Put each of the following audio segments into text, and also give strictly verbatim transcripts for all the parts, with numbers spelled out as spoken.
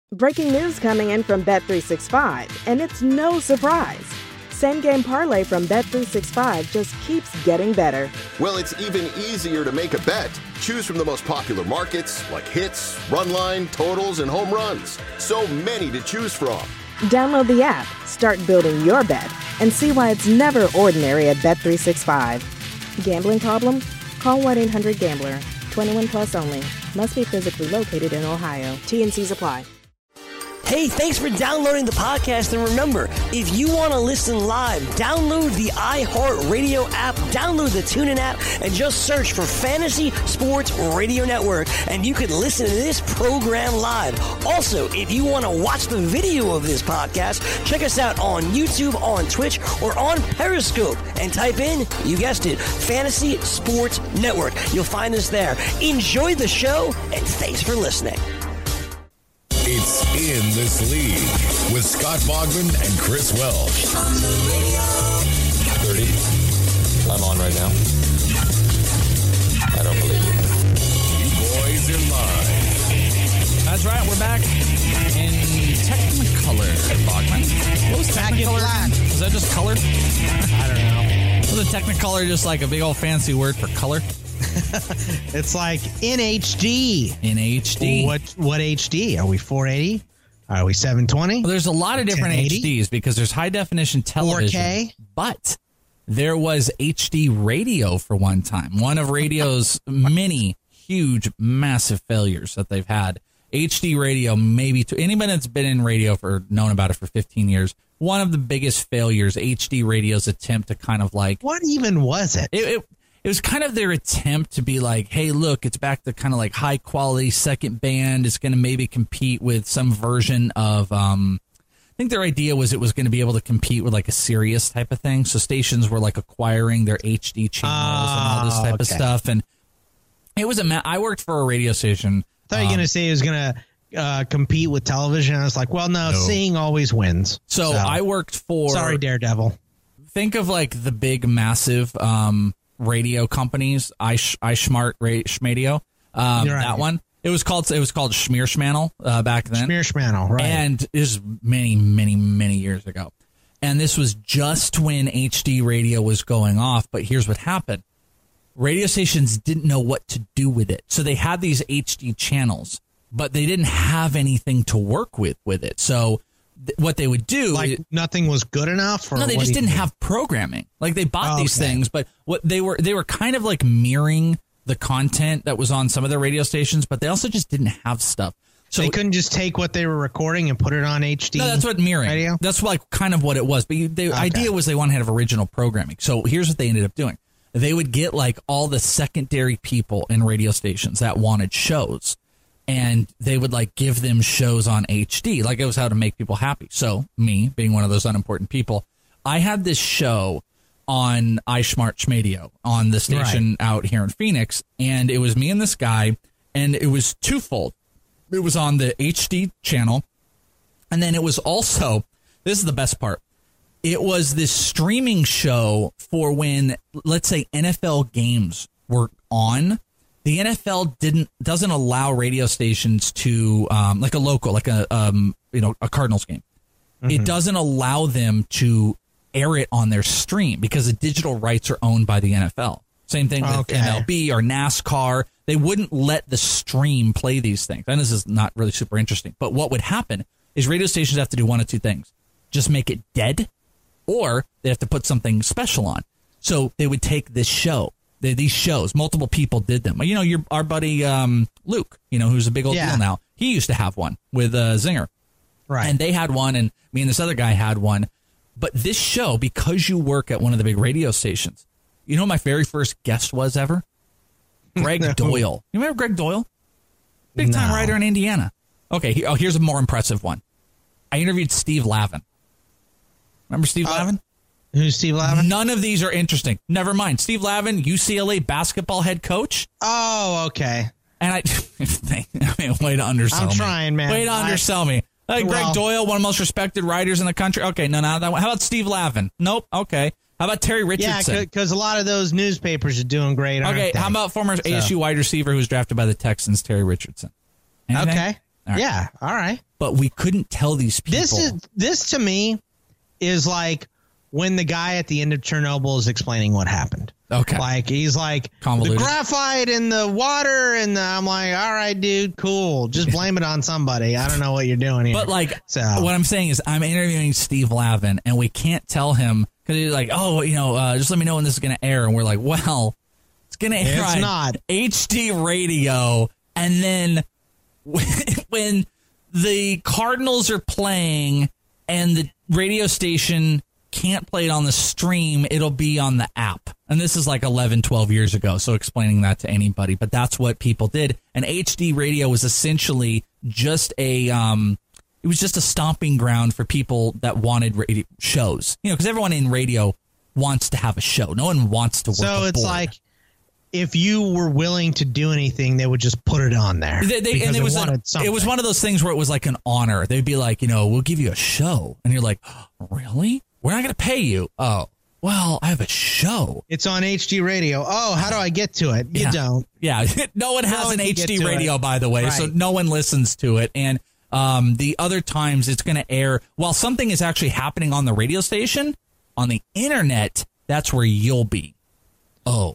Breaking news coming in from Bet three sixty-five, and it's no surprise. Same Game Parlay from Bet three sixty-five just keeps getting better. Well, it's even easier to make a bet. Choose from the most popular markets like hits, run line, totals, and home runs. So many to choose from. Download the app, start building your bet, and see why it's never ordinary at Bet three sixty-five. Gambling problem? Call one eight hundred gambler. twenty-one plus only. Must be physically located in Ohio. T and C's apply. Hey, thanks for downloading the podcast. And remember, if you want to listen live, download the iHeartRadio app, download the TuneIn app, and just search for Fantasy Sports Radio Network, and you can listen to this program live. Also, if you want to watch the video of this podcast, check us out on YouTube, on Twitch, or on Periscope, and type in, you guessed it, Fantasy Sports Network. You'll find us there. Enjoy the show, and thanks for listening. It's In This League with Scott Bogman and Chris Welsh. thirty. I'm on right now. I don't believe you. You boys are live. That's right. We're back in Technicolor, Bogman. What was Technicolor? Was that just color? I don't know. Was a Technicolor just like a big old fancy word for color? It's like in H D. In H D. What what H D? Are we four eighty? Are we seven twenty? Well, there's a lot of different ten eighty? H Ds because there's high definition television. four K? But there was H D radio for one time. One of radio's many huge, massive failures that they've had. H D radio, maybe to anybody that's been in radio for known about it for fifteen years. One of the biggest failures, H D radio's attempt to kind of like. What even was it? It, it It was kind of their attempt to be like, hey, look, it's back to kind of like high quality second band. It's going to maybe compete with some version of, um, I think their idea was it was going to be able to compete with like a Sirius type of thing. So stations were like acquiring their H D channels oh, and all this type okay. of stuff. And it was a, ma- I worked for a radio station. I thought um, you were going to say it was going to uh, compete with television. I was like, well, no, no. seeing always wins. So, so I worked for. Sorry, Daredevil. Think of like the big, massive, um, radio companies, I iSmart Schmadio, um, right. that one. It was called it was called Schmearschmannel uh, back then. Schmearschmannel, right? And this was many, many, many years ago. And this was just when H D radio was going off. But here's what happened: radio stations didn't know what to do with it, so they had these H D channels, but they didn't have anything to work with with it. So what they would do, like it, nothing was good enough, or no, they just didn't have programming. Like they bought oh, these okay. things, but what they were they were kind of like mirroring the content that was on some of their radio stations, but they also just didn't have stuff. So they couldn't just take what they were recording and put it on H D. No, that's what mirroring. Radio? That's like kind of what it was. But you, the okay. idea was they wanted to have original programming. So here's what they ended up doing: they would get like all the secondary people in radio stations that wanted shows. And they would like give them shows on H D, like it was how to make people happy. So me, being one of those unimportant people, I had this show on iSmart Schmadio on the station right. out here in Phoenix, and it was me and this guy, and it was twofold. It was on the H D channel, and then it was also, this is the best part, it was this streaming show for when, let's say, N F L games were on. The N F L didn't doesn't allow radio stations to um, like a local, like a um, you know a Cardinals game. Mm-hmm. It doesn't allow them to air it on their stream because the digital rights are owned by the N F L. Same thing with okay. M L B or NASCAR. They wouldn't let the stream play these things. And this is not really super interesting. But what would happen is radio stations have to do one of two things: just make it dead, or they have to put something special on. So they would take this show. The, these shows, multiple people did them. You know, your our buddy um, Luke, you know, who's a big old yeah. deal now. He used to have one with uh, Zinger. Right. And they had one, and me and this other guy had one. But this show, because you work at one of the big radio stations, you know what my very first guest was ever? Greg no. Doyle. You remember Greg Doyle? Big time no. writer in Indiana. Okay, he, oh, here's a more impressive one. I interviewed Steve Lavin. Remember Steve uh, Lavin? Who's Steve Lavin? None of these are interesting. Never mind. Steve Lavin, U C L A basketball head coach. Oh, okay. And I, I mean, way to undersell I'm me. I'm trying, man. Way to I, undersell me. Like well, Greg Doyle, one of the most respected writers in the country. Okay, no, no, that one. How about Steve Lavin? Nope. Okay. How about Terry Richardson? Yeah, because a lot of those newspapers are doing great. Okay. They? How about former so. A S U wide receiver who was drafted by the Texans, Terry Richardson? Anything? Okay. All right. Yeah. All right. But we couldn't tell these people. This is this to me is like when the guy at the end of Chernobyl is explaining what happened. Okay. Like he's like Convoluted. the graphite in the water, and the, I'm like, all right, dude, cool. Just blame it on somebody. I don't know what you're doing here. But like, so what I'm saying is, I'm interviewing Steve Lavin, and we can't tell him because he's like, oh, you know, uh, just let me know when this is going to air, and we're like, well, it's going to air It's on not. H D radio, and then when the Cardinals are playing and the radio station can't play it on the stream, it'll be on the app. And this is like eleven, twelve years ago, so explaining that to anybody. But that's what people did. And H D radio was essentially just a, um, it was just a stomping ground for people that wanted radio shows. You know, because everyone in radio wants to have a show. No one wants to work So a it's board. like if you were willing to do anything, they would just put it on there. They, they, and it was, a, it was one of those things where it was like an honor. They'd be like, you know, we'll give you a show. And you're like, oh, really? We're not going to pay you. Oh, well, I have a show. It's on H D radio. Oh, how do I get to it? You Yeah. don't. Yeah. No one has No one an can H get D to radio, it. by the way, so Right. no one listens to it. And um, the other times it's going to air, while something is actually happening on the radio station, on the internet, that's where you'll be. Oh.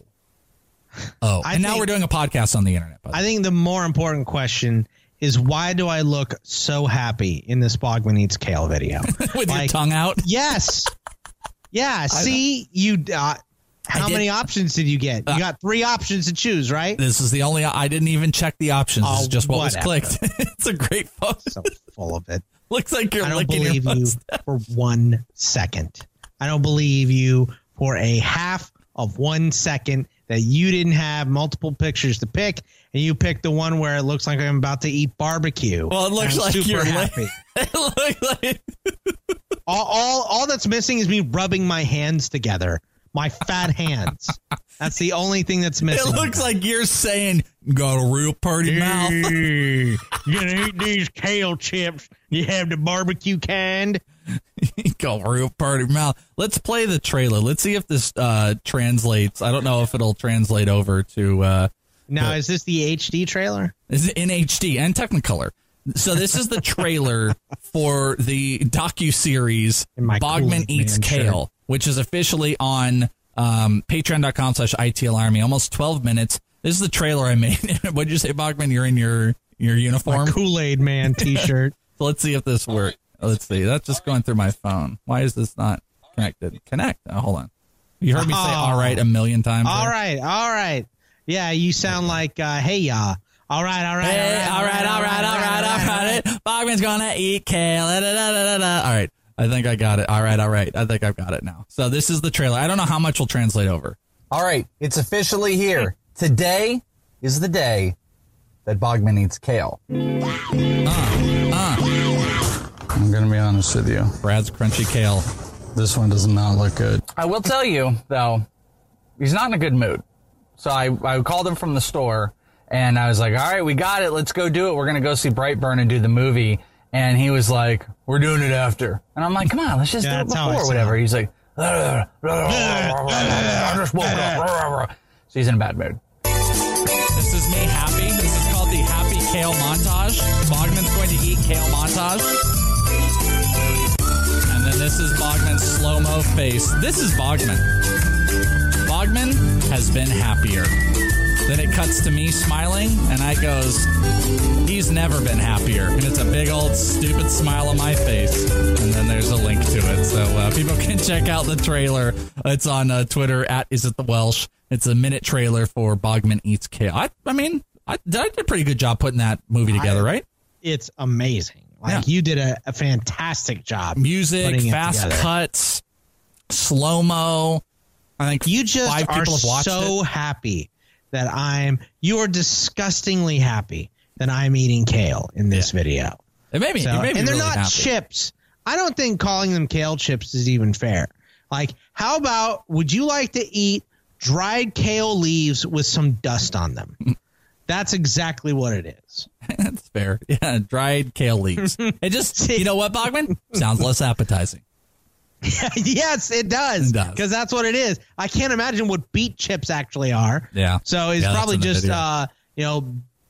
Oh. I and now think- we're doing a podcast on the internet. By the I way. think the more important question is why do I look so happy in this Bogman Eats Kale video? With your Like, tongue out? Yes. Yeah. See, you. Uh, how did- many options did you get? You got three options to choose, right? This is the only, I didn't even check the options. This is Oh, just what whatever. was clicked. It's a great photo. So full of it. Looks like you're I don't licking believe your you mustache. for one second. I don't believe you for a half of one second that you didn't have multiple pictures to pick, and you picked the one where it looks like I'm about to eat barbecue. Well, it looks And I'm like super you're li- happy. It looks like all, all, all that's missing is me rubbing my hands together, my fat hands. That's the only thing that's it missing. looks like you're saying, got a real pretty mouth. you gonna eat these kale chips? You have the barbecue kind. Got a real pretty mouth. Let's play the trailer. Let's see if this uh, translates. I don't know if it'll translate over to. Uh, Now, the- is this the H D trailer? Is it in H D and Technicolor? So this is the trailer for the docuseries In my Bogman Kool-Aid Eats Man Kale, shirt. which is officially on um, patreon.com slash ITL Army. Almost twelve minutes. This is the trailer I made. What'd you say, Bogman? You're in your, your uniform? My Kool-Aid Man T-shirt. So let's see if this works. Let's see. That's just going through my phone. Why is this not connected? Connect. Oh, hold on. You heard me say Oh. all right a million times. All there. right, all right. Yeah, you sound like uh, hey ya. All right, all right, Hey, all right, all right, all right, all right. Bogman's gonna eat kale. Da, da, da, da, da. All right. I think I got it. All right, all right. I think I've got it now. So this is the trailer. I don't know how much will translate over. All right, it's officially here. Today is the day that Bogman eats kale. I'm going to be honest with you. Brad's crunchy kale. This one does not look good. I will tell you, though, he's not in a good mood. So I, I called him from the store, and I was like, all right, we got it. Let's go do it. We're going to go see Brightburn and do the movie. And he was like, we're doing it after. And I'm like, come on, let's just Yeah, do it that's how I before or sound. whatever. He's like, I just woke up. So he's in a bad mood. This is me happy. This is called the Happy Kale Montage. Bogman's going to eat kale montage. And then this is Bogman's slow-mo face. This is Bogman. Bogman has been happier. Then it cuts to me smiling, and I goes, he's never been happier. And it's a big old stupid smile on my face. And then there's a link to it. So uh, people can check out the trailer. It's on uh, Twitter, at Is It The Welsh. It's a minute trailer for Bogman Eats Kale. I, I mean, I, I did a pretty good job putting that movie together, right? It's amazing. Like Yeah. you did a, a fantastic job. Music, putting it fast together. cuts, slow-mo. I think You just five are people have watched so it. happy that I'm. You are disgustingly happy that I'm eating kale in this video. It made me, So- it made me and they're really not happy. chips. I don't think calling them kale chips is even fair. Like, how about would you like to eat dried kale leaves with some dust on them? That's exactly what it is. That's fair. Yeah, dried kale leaves. It just, you know what, Bogman? Sounds less appetizing. Yes, it does. It does. Because that's what it is. I can't imagine what beet chips actually are. Yeah. So it's Yeah, that's probably in the just, video. uh, you know,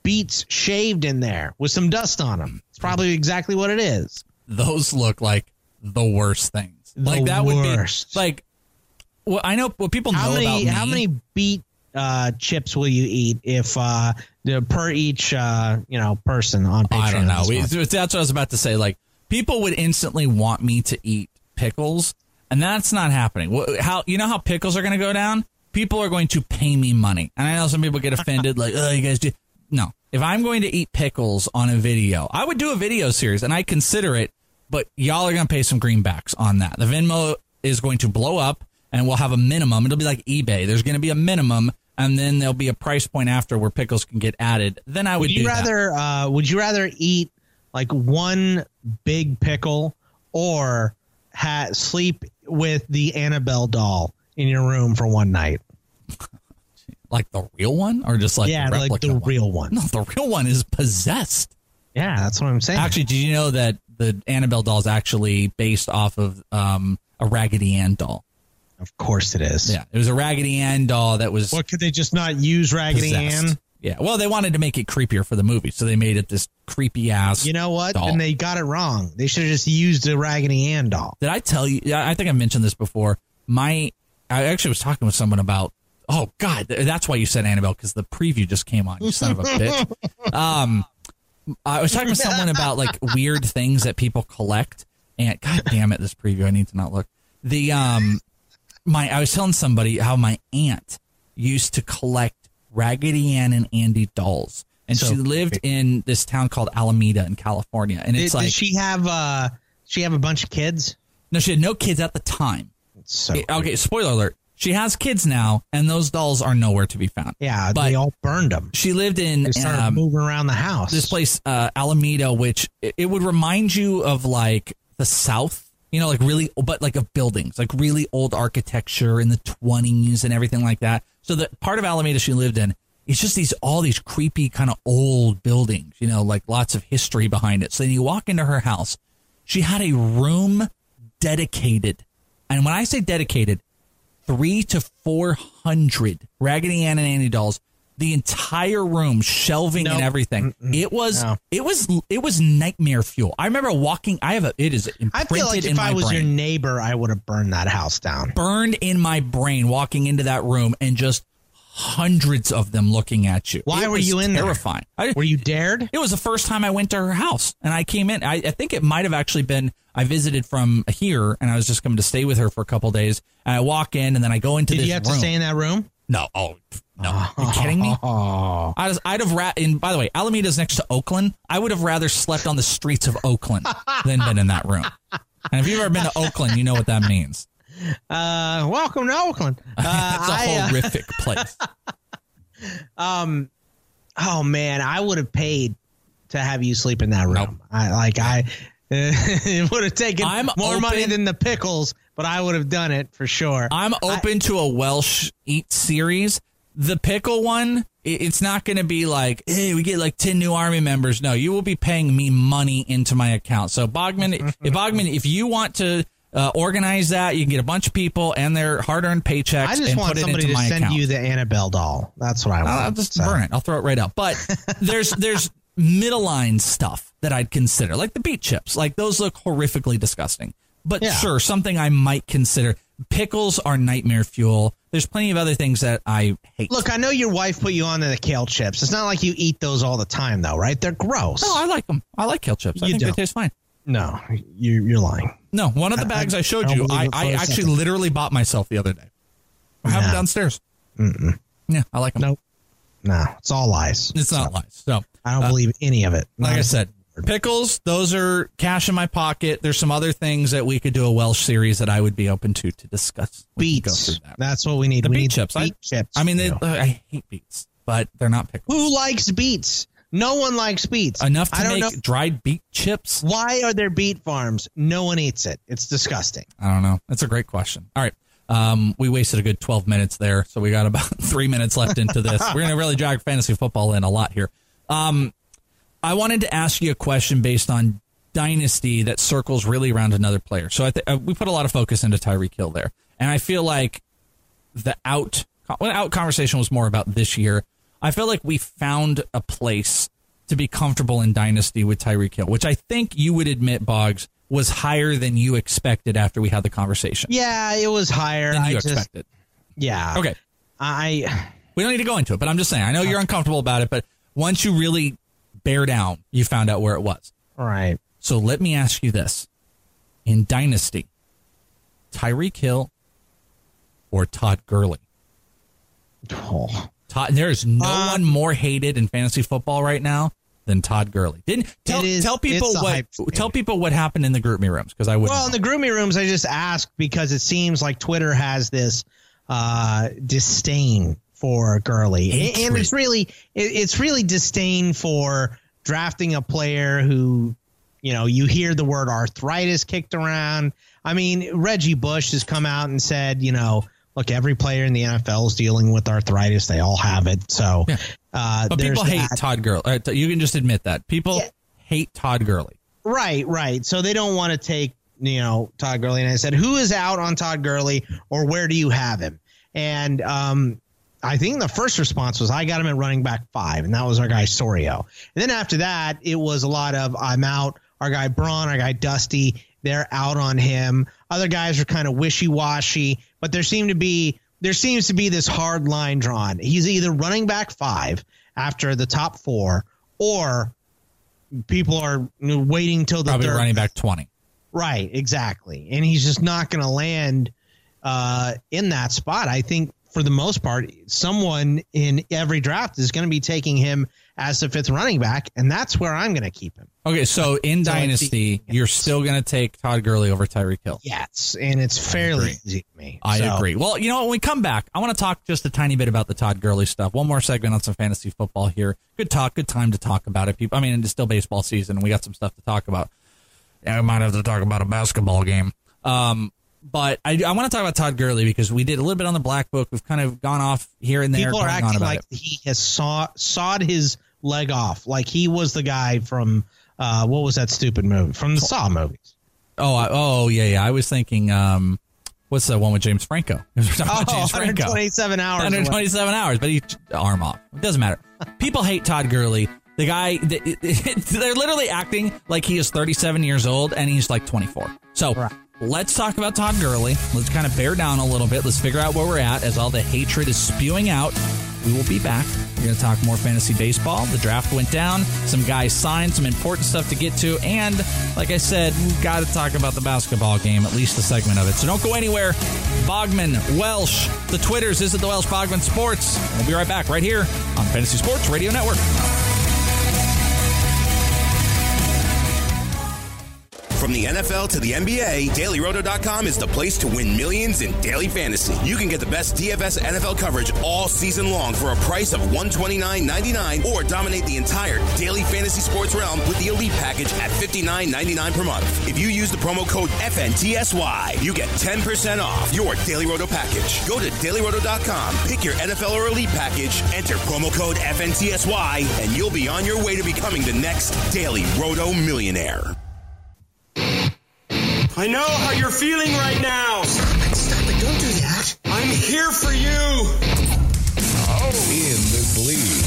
beets shaved in there with some dust on them. It's probably exactly what it is. Those look like the worst things. The like that worst. would be like. Well, I know what people how know many, about me. How many beet uh, chips will you eat if uh, the, per each uh, you know person on Patreon? I don't know. We, month? that's what I was about to say. Like people would instantly want me to eat pickles, and that's not happening. How you know how pickles are going to go down? People are going to pay me money, and I know some people get offended. Like, oh, you guys do. No, if I'm going to eat pickles on a video, I would do a video series, and I consider it. But y'all are going to pay some greenbacks on that. The Venmo is going to blow up. And we'll have a minimum. It'll be like eBay. There's going to be a minimum, and then there'll be a price point after where pickles can get added. Then I would, would you do rather that. Uh, would you rather eat like one big pickle or ha- sleep with the Annabelle doll in your room for one night? Like the real one, or just like yeah, the like the one? real one? No, the real one is possessed. Yeah, that's what I'm saying. Actually, did you know that the Annabelle doll is actually based off of um, a Raggedy Ann doll? Of course it is. Yeah, it was a Raggedy Ann doll that was. What, could they just not use Raggedy possessed. Ann? Yeah, well, they wanted to make it creepier for the movie, so they made it this creepy ass. You know what? doll. And they got it wrong. They should have just used a Raggedy Ann doll. Did I tell you? I think I mentioned this before. My, I actually was talking with someone about. Oh God, that's why you said Annabelle, because the preview just came on. You son of a bitch. Um, I was talking with someone about like weird things that people collect, and God damn it, this preview I need to not look. The um. My, I was telling somebody how my aunt used to collect Raggedy Ann and Andy dolls, and So she lived in this town called Alameda in California. And it's Did, like, did she have uh, she have a bunch of kids? no, she had no kids at the time. So It- okay, spoiler alert: she has kids now, and those dolls are nowhere to be found. yeah, but they all burned them. she lived in They started um, moving around the house. this place, uh, Alameda, which it, it would remind you of like the South. You know, like really, but like of buildings, like really old architecture in the twenties and everything like that. So the part of Alameda she lived in, it's just these, all these creepy kind of old buildings, you know, like lots of history behind it. So then you walk into her house, she had a room dedicated. And when I say dedicated, three to four hundred Raggedy Ann and Andy dolls, the entire room, shelving Nope. and everything. Mm-mm. It was, No. it was, it was nightmare fuel. I remember walking. I have a. It is imprinted I feel like in if my I was brain. your neighbor, I would have burned that house down. Burned in my brain walking into that room and just hundreds of them looking at you. Why It were was you in there? terrifying. I, Were you dared? it was the first time I went to her house, and I came in. I, I think it might have actually been. I visited from here, and I was just coming to stay with her for a couple of days. And I walk in, and then I go into Did this you have room. to stay in that room? No, oh no, Are you kidding me? Oh, I was, I'd have ra- and by the way, Alameda's next to Oakland. I would have rather slept on the streets of Oakland than been in that room. And if you've ever been to Oakland, you know what that means. uh, welcome to Oakland. Uh, It's a I, uh, horrific place. um, oh man, I would have paid to have you sleep in that room. Nope. I like I. It would have taken I'm more money open- than the pickles, but I would have done it for sure. I'm open to a Welsh Eat series. The pickle one, it- it's not going to be like, hey, we get like ten new Army members. No, you will be paying me money into my account. So Bogman, if Bogman, if you want to uh, organize that, you can get a bunch of people and their hard-earned paychecks I just and want put it somebody into to my send account. you the Annabelle doll. That's what I want. I'll just So- burn it. I'll throw it right out. But there's there's middle line stuff that I'd consider, like the beet chips. Like those look horrifically disgusting. But Yeah. sure, something I might consider. Pickles are nightmare fuel. There's plenty of other things that I hate. Look, I know your wife put you on to the kale chips. It's not like you eat those all the time, though, right? They're gross. No, I like them. I like kale chips. I You think don't. they taste fine. No, you, you're lying. No, one of the I- bags I, I showed don't you, believe I, it for I a actually second. literally bought myself the other day. I have them No. downstairs. Mm-mm. Yeah, I like them. Nope. No, it's all lies. It's not So, lies. So I don't uh, believe any of it. like Not I a said, word. pickles, those are cash in my pocket. There's some other things that we could do a Welsh series that I would be open to to discuss. We can go beets. through that. That's what we need. The we beet need chips. Beet I, chips. I mean, they, you know. uh, I hate beets, but they're not pickles. Who likes beets? No one likes beets. Enough to I don't make know. dried beet chips? Why are there beet farms? No one eats it. It's disgusting. I don't know. That's a great question. All right. Um, we wasted a good twelve minutes there, so we got about three minutes left into this. We're going to really drag fantasy football in a lot here. Um, I wanted to ask you a question based on Dynasty that circles really around another player. So I th- uh, we put a lot of focus into Tyreek Hill there, and I feel like the out well, out conversation was more about this year. I feel like we found a place to be comfortable in Dynasty with Tyreek Hill, which I think you would admit, Boggs, was higher than you expected after we had the conversation. Yeah, it was higher than you I just, expected. Yeah. Okay. I. We don't need to go into it, but I'm just saying. I know you're uncomfortable about it, but once you really bear down, you found out where it was. All right. So let me ask you this: in Dynasty, Tyreek Hill or Todd Gurley? Oh. Todd, there is no uh, one more hated in fantasy football right now than Todd Gurley. Didn't tell, is, tell people what tell people what happened in the group me rooms, because I wouldn't. Well, in the group me rooms, I just asked because it seems like Twitter has this uh, disdain for Gurley, and, and it's really it, it's really disdain for drafting a player who, you know, you hear the word arthritis kicked around. I mean, Reggie Bush has come out and said, you know, look, every player in the N F L is dealing with arthritis. They all have it. So, yeah. uh, but people hate that. Todd Gurley. Uh, you can just admit that people yeah. hate Todd Gurley. Right, right. So they don't want to take, you know, Todd Gurley. And I said, who is out on Todd Gurley, or where do you have him? And um, I think the first response was, I got him at running back five, and that was our guy Sorio. And then after that, it was a lot of, I'm out. Our guy Braun, our guy Dusty, they're out on him. Other guys are kind of wishy-washy, but there seemed to be there seems to be this hard line drawn. He's either running back five after the top four, or people are waiting till the probably third. running back twenty. Right, exactly, and he's just not going to land uh, in that spot. I think for the most part, someone in every draft is going to be taking him as the fifth running back, and that's where I'm going to keep him. Okay, so in so Dynasty, the, you're still going to take Todd Gurley over Tyreek Hill. Yes, and it's fairly easy to me. I so. agree. Well, you know, when we come back, I want to talk just a tiny bit about the Todd Gurley stuff. One more segment on some fantasy football here. Good talk, good time to talk about it. People, I mean, it's still baseball season, and we got some stuff to talk about. Yeah, we might have to talk about a basketball game. Um, but I, I want to talk about Todd Gurley because we did a little bit on the Black Book. We've kind of gone off here and there. People are acting like it. he has saw, sawed his leg off, like he was the guy from uh, what was that stupid movie from the Saw movies? Oh, I, oh yeah, yeah. I was thinking, um, what's the one with James Franco? Oh, James one hundred twenty-seven hours. one hundred twenty-seven hours, but he arm off. It doesn't matter. People hate Todd Gurley. The guy, they're literally acting like he is thirty-seven years old and he's like twenty-four. So right. Let's talk about Todd Gurley. Let's kind of bear down a little bit. Let's figure out where we're at as all the hatred is spewing out. We will be back. We're going to talk more fantasy baseball. The draft went down. Some guys signed. Some important stuff to get to. And like I said, we've got to talk about the basketball game, at least a segment of it. So don't go anywhere. Bogman, Welsh, the Twitters. Is it the Welsh Bogman Sports? We'll be right back right here on Fantasy Sports Radio Network. From the N F L to the N B A, Daily Roto dot com is the place to win millions in daily fantasy. You can get the best D F S N F L coverage all season long for a price of one hundred twenty-nine ninety-nine, or dominate the entire daily fantasy sports realm with the Elite package at fifty-nine ninety-nine per month. If you use the promo code F N T S Y, you get ten percent off your Daily Roto package. Go to Daily Roto dot com, pick your N F L or Elite package, enter promo code F N T S Y, and you'll be on your way to becoming the next Daily Roto millionaire. I know how you're feeling right now. Stop it, stop it, don't do that. I'm here for you. Oh. In this league.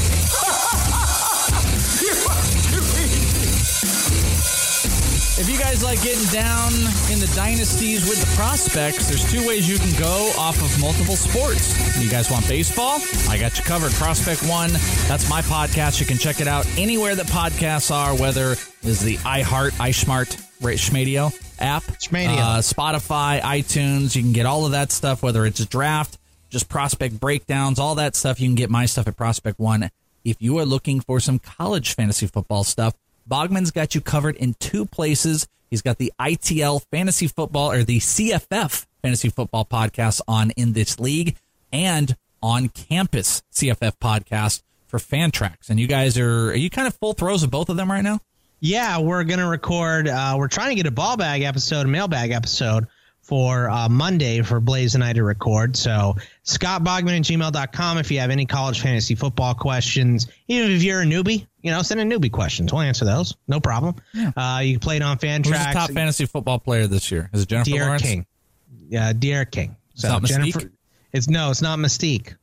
If you guys like getting down in the dynasties with the prospects, there's two ways you can go off of multiple sports. You guys want baseball? I got you covered. Prospect One, that's my podcast. You can check it out anywhere that podcasts are, whether it's the iHeart, iSmart, Schmadio app, uh, Spotify, iTunes. You can get all of that stuff, whether it's a draft, just prospect breakdowns, all that stuff. You can get my stuff at Prospect One. If you are looking for some college fantasy football stuff, Bogman's got you covered in two places. He's got the I T L Fantasy Football, or the C F F Fantasy Football podcast on In This League, and on Campus C F F podcast for Fantrax. And you guys are, are you kind of full throws of both of them right now? Yeah, we're going to record. Uh, we're trying to get a ball bag episode, a mailbag episode for uh, Monday for Blaze and I to record. So Scott Bogman at gmail dot com if you have any college fantasy football questions. Even if you're a newbie, you know, send in newbie questions. We'll answer those. No problem. Yeah. Uh, you can play it on Fantrax. Who's the top fantasy football player this year? Is it Jennifer De'Aaron Lawrence? King. Yeah, De'Aaron King. So it's not Jennifer, Mystique? It's no, it's not Mystique.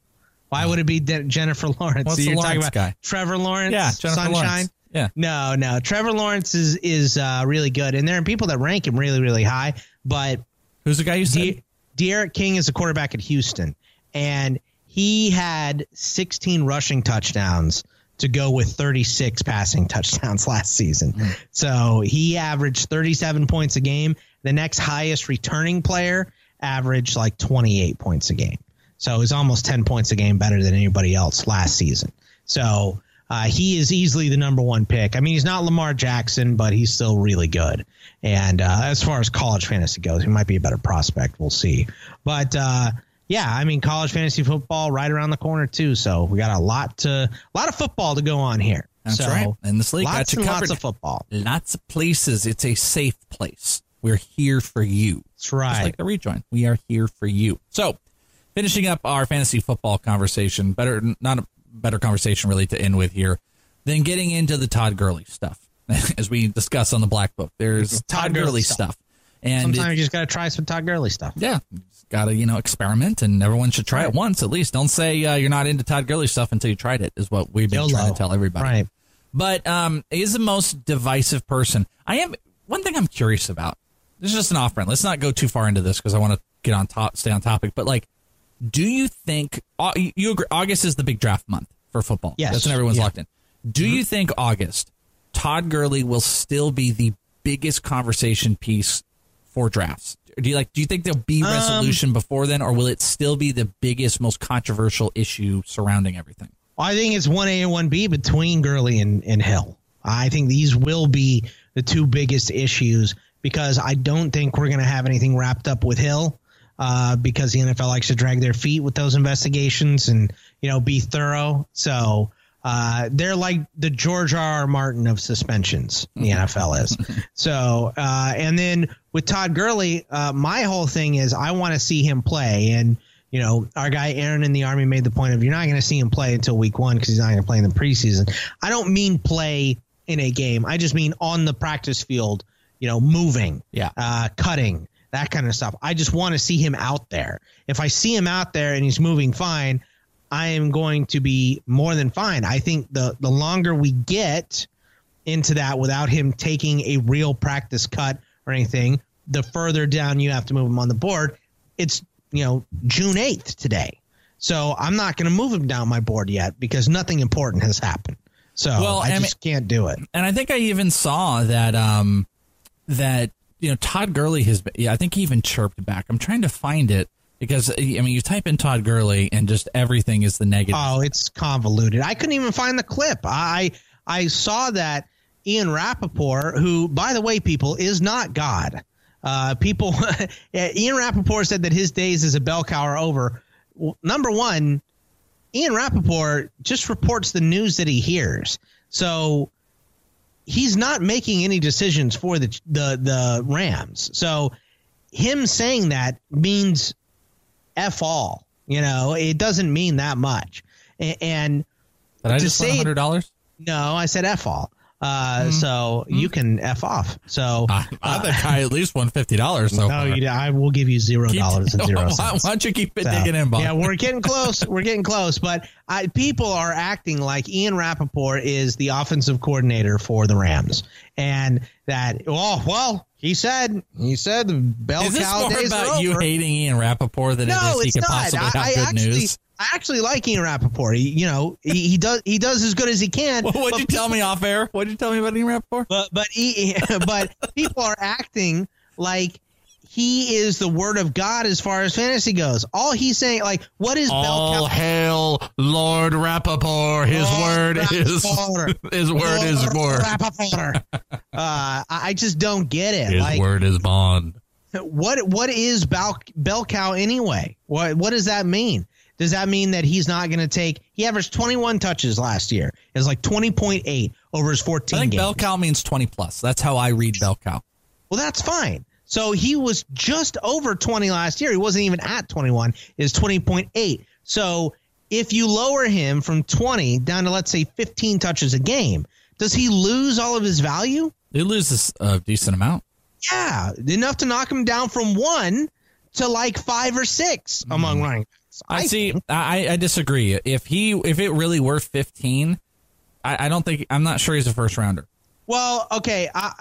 Why would it be De- Jennifer Lawrence? What's so the you're Lawrence talking about guy? Trevor Lawrence? Yeah, Jennifer Sunshine? Lawrence. Yeah. No, no. Trevor Lawrence is is uh, really good, and there are people that rank him really, really high. But who's the guy you said? De- De'Aaron King is a quarterback at Houston, and he had sixteen rushing touchdowns to go with thirty-six passing touchdowns last season. Mm. So he averaged thirty-seven points a game. The next highest returning player averaged like twenty-eight points a game. So he's almost ten points a game better than anybody else last season. So uh, he is easily the number one pick. I mean, he's not Lamar Jackson, but he's still really good. And uh, as far as college fantasy goes, he might be a better prospect. We'll see. But uh, yeah, I mean, college fantasy football right around the corner too. So we got a lot to, a lot of football to go on here. That's so, right. And this league lots got you and covered. Lots of football. Lots of places. It's a safe place. We're here for you. That's right. Just like the rejoin. We are here for you. So, finishing up our fantasy football conversation, better not a better conversation really to end with here than getting into the Todd Gurley stuff. As we discuss on the Black Book, there's Todd, Todd Gurley, Gurley stuff. stuff. And sometimes it, you just got to try some Todd Gurley stuff. Yeah. Got to, you know, experiment, and everyone should try right. it once at least. Don't say uh, you're not into Todd Gurley stuff until you tried it, is what we've been Yolo. trying to tell everybody. Right. But um, he's the most divisive person. I am one thing I'm curious about. This is just an off-brand. Let's not go too far into this because I want to get on top, stay on topic. But like, do you think you agree? August is the big draft month for football? Yes, that's when everyone's yeah. locked in. Do mm-hmm. you think August, Todd Gurley will still be the biggest conversation piece for drafts? Do you like? Do you think there'll be resolution um, before then, or will it still be the biggest, most controversial issue surrounding everything? I think it's one A and one B between Gurley and, and Hill. I think these will be the two biggest issues because I don't think we're going to have anything wrapped up with Hill uh, because the N F L likes to drag their feet with those investigations and, you know, be thorough. So uh, they're like the George R. R. Martin of suspensions, the N F L is. So uh, and then with Todd Gurley, uh, my whole thing is I want to see him play. And, you know, our guy Aaron in the Army made the point of you're not going to see him play until week one because he's not going to play in the preseason. I don't mean play in a game. I just mean on the practice field, you know, moving, yeah, uh, cutting, that kind of stuff. I just want to see him out there. If I see him out there and he's moving fine, I am going to be more than fine. I think the, the longer we get into that without him taking a real practice cut or anything, the further down you have to move him on the board. It's, you know, June eighth today. So I'm not going to move him down my board yet because nothing important has happened. So well, I, I just mean, can't do it. And I think I even saw that um, that, you know, Todd Gurley has been, yeah, I think he even chirped back. I'm trying to find it because, I mean, you type in Todd Gurley and just everything is the negative. Oh, it's convoluted. I couldn't even find the clip. I I saw that Ian Rappaport, who, by the way, people, is not God. Uh, people, Ian Rappaport said that his days as a bell cow are over. Well, number one, Ian Rappaport just reports the news that he hears. So he's not making any decisions for the the, the Rams. So him saying that means F all. You know, it doesn't mean that much. And, and Did I just say one hundred dollars? No, I said F all. Uh, mm. So mm. you can F off. So I, I think uh, I at least won fifty dollars. So no, you, I will give you zero dollars and zero cents. Why, why don't you keep it so, digging in, Bob? Yeah, we're getting close. We're getting close. But I, people are acting like Ian Rappaport is the offensive coordinator for the Rams, and that oh well, he said he said the bell is this cow more days about are you over. hating Ian Rappaport than no, it is he it's could not. possibly have I, good I actually, news? I actually like Ian Rappaport. He, you know, he, he does he does as good as he can. Well, what'd you tell me off air? What'd you tell me about Ian Rappaport? But but he, but people are acting like he is the word of God as far as fantasy goes. All he's saying, like, what is all bell cow? Hail Lord Rappaport? His Lord word Rappaport. is his word Lord is word. Rappaport. uh, I just don't get it. His like, word is bond. What what is bell, bell cow anyway? What what does that mean? Does that mean that he's not going to take? He averaged twenty-one touches last year. It was like twenty point eight over his fourteen. I think games. bell cow means twenty plus. That's how I read bell cow. Well, that's fine. So he was just over twenty last year. He wasn't even at twenty-one. It was twenty point eight. So if you lower him from twenty down to, let's say, fifteen touches a game, does he lose all of his value? He loses a decent amount. Yeah, enough to knock him down from one to like five or six mm. among running backs. touchdowns. I, I see. think. I, I disagree. If he, if it really were fifteen, I, I don't think. I'm not sure he's a first rounder. Well, okay. I,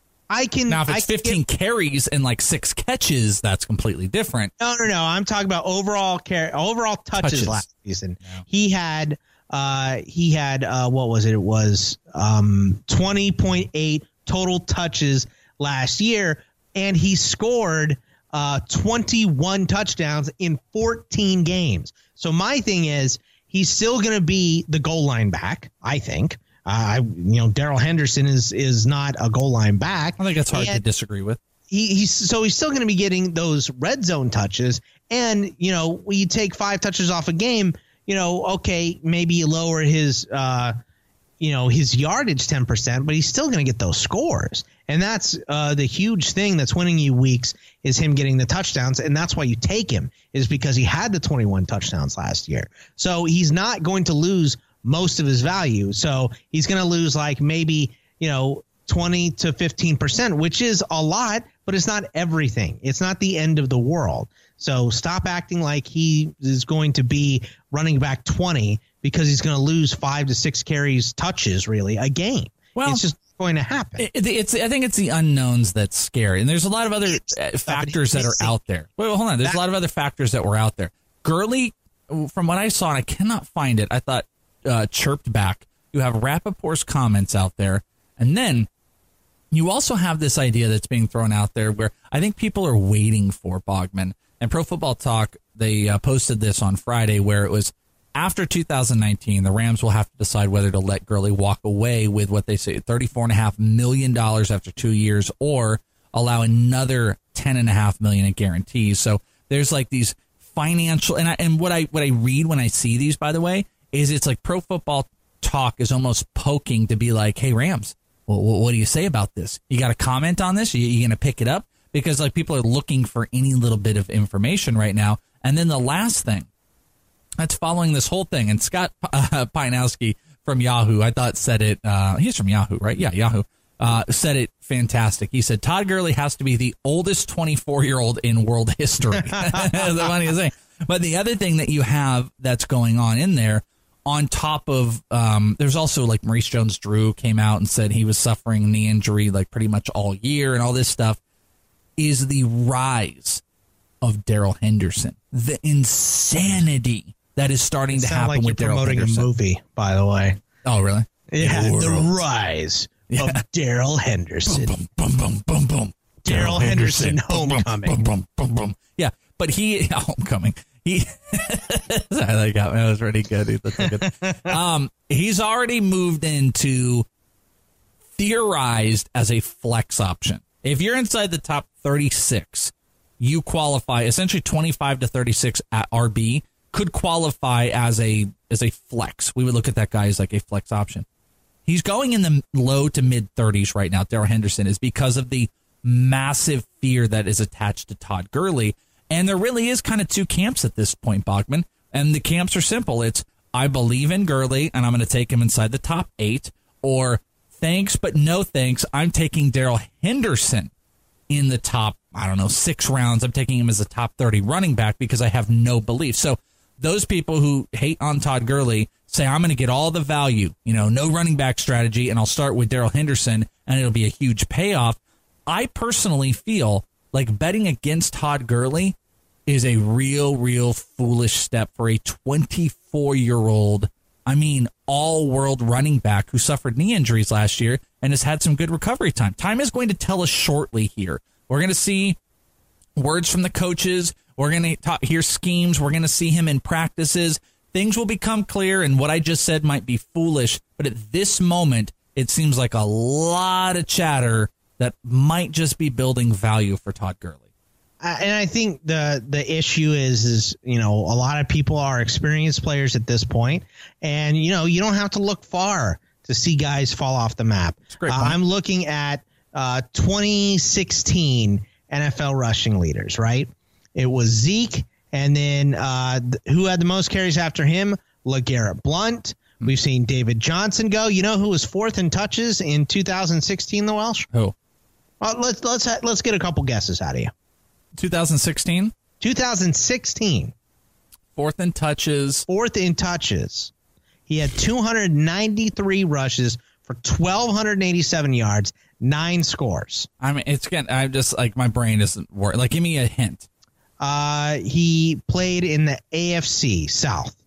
I can. Now, if it's I fifteen get, carries and like six catches, that's completely different. No, no, no. I'm talking about overall car- overall touches, Touches. last season. Yeah. He had. Uh, he had. Uh, what was it? It was um twenty point eight total touches last year, and he scored uh twenty-one touchdowns in fourteen games. So my thing is, he's still going to be the goal line back, I think. Uh, I, you know, Darrell Henderson is is not a goal line back. I think that's hard and to disagree with. He, he's so he's still going to be getting those red zone touches, and you know, when you take five touches off a game, you know, okay, maybe you lower his, uh, you know, his yardage ten percent, but he's still going to get those scores, and that's uh, the huge thing that's winning you weeks is him getting the touchdowns, and that's why you take him is because he had the twenty-one touchdowns last year, so he's not going to lose most of his value. So he's going to lose like maybe, you know, twenty to fifteen percent, which is a lot, but it's not everything. It's not the end of the world. So stop acting like he is going to be running back twenty because he's going to lose five to six carries touches really a game. Well, it's just going to happen. It, it's I think it's the unknowns that's scary. And there's a lot of other uh, factors that are out there. Wait, hold on. There's that, a lot of other factors that were out there. Gurley, from what I saw, and I cannot find it, I thought uh, chirped back. You have Rappaport's comments out there. And then you also have this idea that's being thrown out there where I think people are waiting for Bogman. And Pro Football Talk, they uh, posted this on Friday where it was after two thousand nineteen, the Rams will have to decide whether to let Gurley walk away with what they say thirty-four point five million dollars after two years or allow another ten point five million dollars in guarantees. So there's like these financial and I, and what I what I read when I see these, by the way, is it's like Pro Football Talk is almost poking to be like, hey, Rams, well, what do you say about this? You got a comment on this? Are you, you going to pick it up? Because like people are looking for any little bit of information right now. And then the last thing that's following this whole thing, and Scott uh, Pianowski from Yahoo, I thought said it. Uh, he's from Yahoo, right? Yeah, Yahoo uh, said it fantastic. He said Todd Gurley has to be the oldest twenty-four-year-old in world history. That's the funniest thing. But the other thing that you have that's going on in there, on top of, um, there's also like Maurice Jones-Drew came out and said he was suffering knee injury like pretty much all year and all this stuff, is the rise of Darrell Henderson. The insanity that is starting to happen like with Darrell Henderson. Promoting a movie, by the way. Oh, really? Yeah, the, the rise yeah. of Darrell Henderson. Boom, boom, boom, boom, boom. Darrell Henderson, Henderson, homecoming. Boom, boom, boom, boom, boom. Yeah, but he homecoming. He, that got me. That was pretty good. That's good. Um, he's already moved into theorized as a flex option. If you're inside the top thirty-six, you qualify. Essentially, twenty-five to thirty-six at R B could qualify as a as a flex. We would look at that guy as like a flex option. He's going in the low to mid thirties right now. Darrell Henderson is because of the massive fear that is attached to Todd Gurley. And there really is kind of two camps at this point, Bogman. And the camps are simple. It's, I believe in Gurley, and I'm going to take him inside the top eight. Or, thanks, but no thanks. I'm taking Darrell Henderson in the top, I don't know, six rounds. I'm taking him as a top thirty running back because I have no belief. So those people who hate on Todd Gurley say, I'm going to get all the value, you know, no running back strategy, and I'll start with Darrell Henderson, and it'll be a huge payoff. I personally feel like betting against Todd Gurley is a real, real foolish step for a twenty-four-year-old, I mean, all-world running back who suffered knee injuries last year and has had some good recovery time. Time is going to tell us shortly here. We're going to see words from the coaches. We're going to hear schemes. We're going to see him in practices. Things will become clear, and what I just said might be foolish, but at this moment, it seems like a lot of chatter that might just be building value for Todd Gurley. Uh, and I think the the issue is, is, you know, a lot of people are experienced players at this point, and, you know, you don't have to look far to see guys fall off the map. Uh, I'm looking at uh, twenty sixteen N F L rushing leaders, right? It was Zeke, and then uh, who had the most carries after him? LeGarrette Blount. We've seen David Johnson go. You know who was fourth in touches in two thousand sixteen, the Welsh? Who? Well, let's let's ha- let's get a couple guesses out of you. twenty sixteen? twenty sixteen. Fourth in touches. Fourth in touches. He had two hundred ninety-three rushes for one thousand two hundred eighty-seven yards, nine scores. I mean, it's again, I'm just like, my brain isn't working. Like, give me a hint. Uh, he played in the A F C South.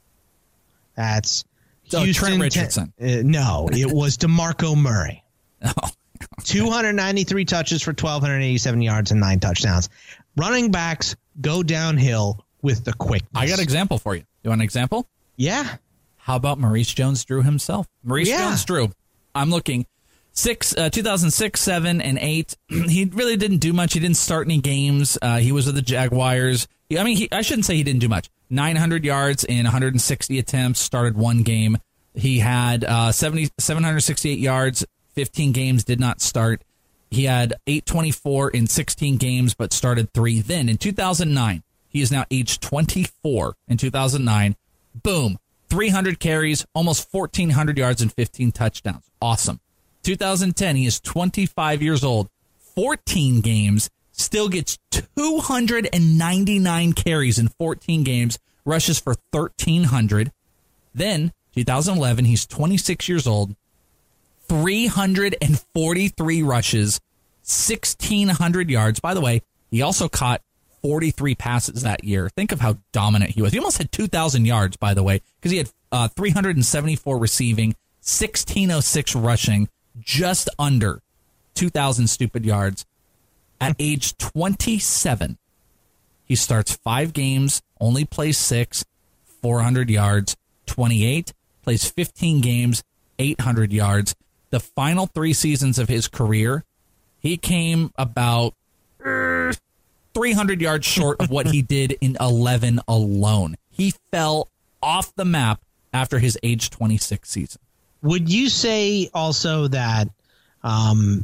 That's so Houston, Trent Richardson. Uh, no, it was DeMarco Murray. Oh, okay. two hundred ninety-three touches for one thousand two hundred eighty-seven yards and nine touchdowns. Running backs go downhill with the quickness. I got an example for you. You want an example? Yeah. How about Maurice Jones-Drew himself? Maurice Yeah. Jones-Drew. I'm looking. Six, uh, two thousand six, seven, and eight. He really didn't do much. He didn't start any games. Uh, he was with the Jaguars. He, I mean, he, I shouldn't say he didn't do much. nine hundred yards in one hundred sixty attempts. Started one game. He had uh, seventy, seven hundred sixty-eight yards. fifteen games. Did not start. He had eight twenty-four in sixteen games, but started three. Then in two thousand nine, he is now age twenty-four. In two thousand nine, boom, three hundred carries, almost fourteen hundred yards and fifteen touchdowns. Awesome. two thousand ten, he is twenty-five years old, fourteen games, still gets two hundred ninety-nine carries in fourteen games, rushes for thirteen hundred. Then, two thousand eleven, he's twenty-six years old, three hundred forty-three rushes, sixteen hundred yards. By the way, he also caught forty-three passes that year. Think of how dominant he was. He almost had two thousand yards, by the way, because he had uh, three hundred seventy-four receiving, sixteen oh six rushing, just under two thousand stupid yards. At age twenty-seven, he starts five games, only plays six, four hundred yards. twenty-eight, plays fifteen games, eight hundred yards. The final three seasons of his career, he came about uh, three hundred yards short of what he did in eleven alone. He fell off the map after his age twenty-six season. Would you say also that um,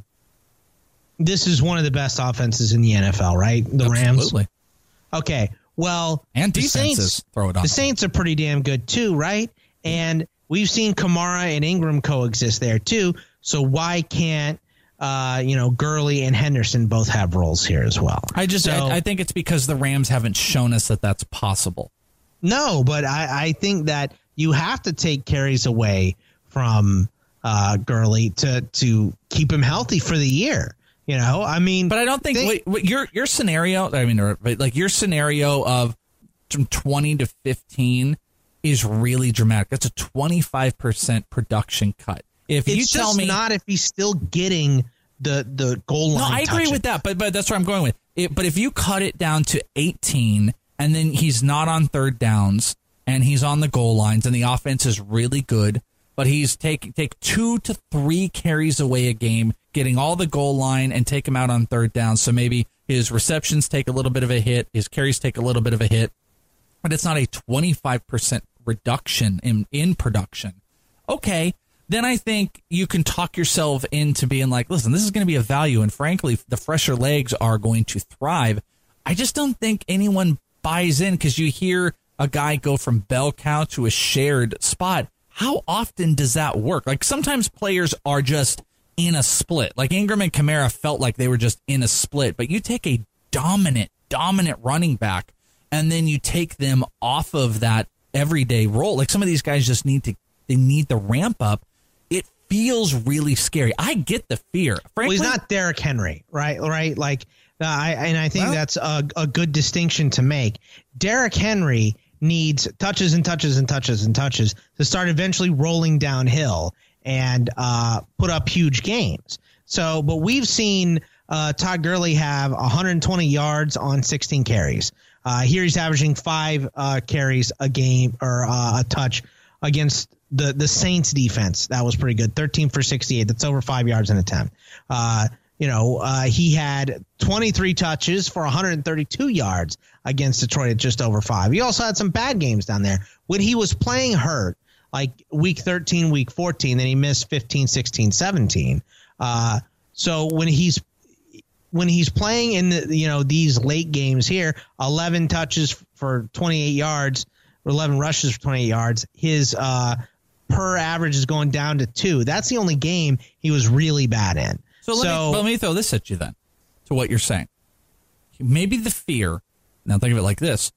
this is one of the best offenses in the N F L, right? The Absolutely. Rams? Okay. Well, and the defenses Saints, throw it on. The Saints are pretty damn good too, right? And we've seen Kamara and Ingram coexist there too. So why can't uh, you know Gurley and Henderson both have roles here as well? I just so, I, I think it's because the Rams haven't shown us that that's possible. No, but I, I think that you have to take carries away from uh, Gurley to to keep him healthy for the year. You know, I mean, but I don't think, think wait, wait, your your scenario. I mean, or, like your scenario of from twenty to fifteen is really dramatic. That's a twenty-five percent production cut. If it's you tell just me not if he's still getting the the goal line. No, I agree touches. with that, but but that's where I'm going with it. But if you cut it down to eighteen, and then he's not on third downs, and he's on the goal lines, and the offense is really good, but he's take take two to three carries away a game, getting all the goal line, and take him out on third down. So maybe his receptions take a little bit of a hit, his carries take a little bit of a hit, but it's not a twenty-five percent reduction in in production. Okay. Then I think you can talk yourself into being like, listen, this is going to be a value. And frankly, the fresher legs are going to thrive. I just don't think anyone buys in because you hear a guy go from bell cow to a shared spot. How often does that work? Like sometimes players are just in a split. Like Ingram and Kamara felt like they were just in a split. But you take a dominant, dominant running back and then you take them off of that everyday role. Like some of these guys just need to, they need the ramp up. It feels really scary. I get the fear. Frankly, well, he's not Derrick Henry, right? Right? Like, uh, I and I think well, that's a, a good distinction to make. Derrick Henry needs touches and touches and touches and touches to start eventually rolling downhill and uh, put up huge games. So, but we've seen uh, Todd Gurley have one hundred twenty yards on sixteen carries. Uh, here he's averaging five uh, carries a game or uh, a touch against the the Saints defense. That was pretty good. thirteen for sixty-eight. That's over five yards an attempt. Uh, you know, uh, he had twenty-three touches for one hundred thirty-two yards against Detroit at just over five. He also had some bad games down there. When he was playing hurt, like week thirteen, week fourteen, then he missed fifteen, sixteen, seventeen. Uh, so when he's when he's playing in the, you know, these late games here, eleven touches for twenty-eight yards, or eleven rushes for twenty-eight yards, his uh, per average is going down to two. That's the only game he was really bad in. So let, so, me, let me throw this at you then, to what you're saying. Maybe the fear, now think of it like this,